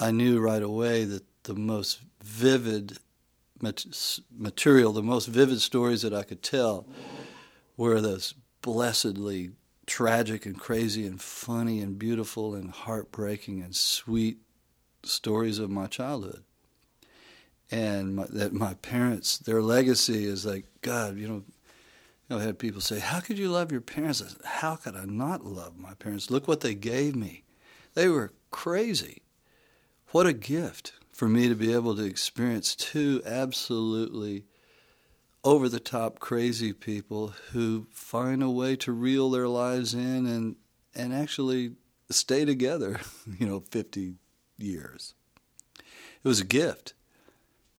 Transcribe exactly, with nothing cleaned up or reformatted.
I knew right away that the most vivid mat- material, the most vivid stories that I could tell were those blessedly tragic and crazy and funny and beautiful and heartbreaking and sweet stories of my childhood. And my, that my parents, their legacy is like, God, you know, you know, I had people say, how could you love your parents? I said, how could I not love my parents? Look what they gave me. They were crazy. What a gift for me to be able to experience two absolutely over-the-top crazy people who find a way to reel their lives in and and actually stay together, you know, fifty years. It was a gift.